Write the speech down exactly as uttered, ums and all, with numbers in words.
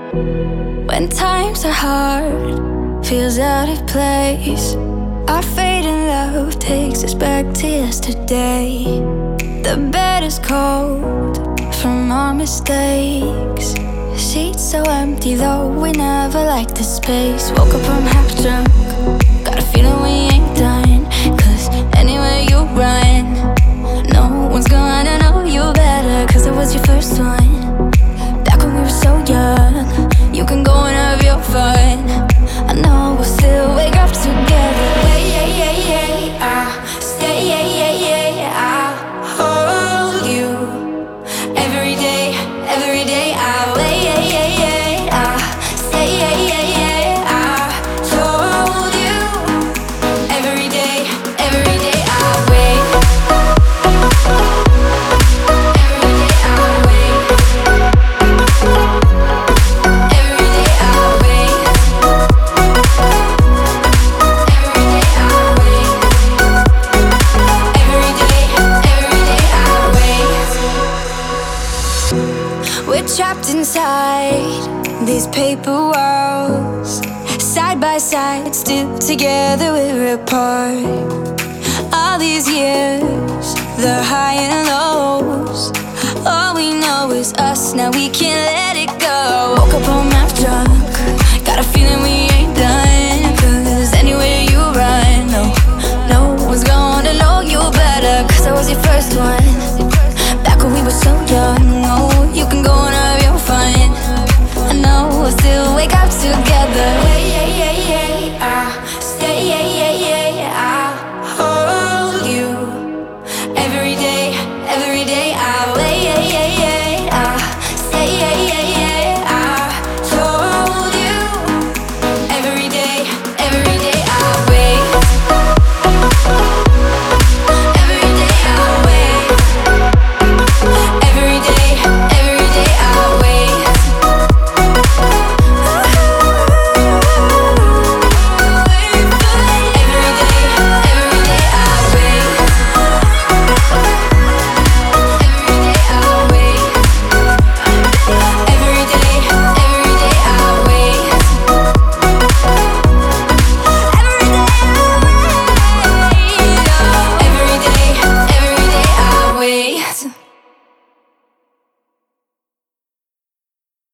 When times are hard, feels out of place. Our fading love takes us back to yesterday. The bed is cold from our mistakes. Sheets so empty though we never liked the space. Woke up, I'm half drunk, got a feeling we ain't done. Cause anywhere you run, no one's gonna know you better. Cause I was your first one, back when we were so young. You can go and have your fun, I know we'll still wake up together. Yeah, yeah, yeah, yeah, I'll stay, yeah, yeah, yeah, I'll hold you every day, every day. I'll wait, yeah, yeah, yeah, I'll stay, yeah, yeah, yeah, I'll hold you every day, every day. I'll wait, every day I'll wait, every day I'll wait, every day I'll wait, every day, every day I'll wait. We're trapped inside these paper walls, side by side, still together, we're apart. All these years, the high and lows, all we know is us, now we can't let it go. Woke up on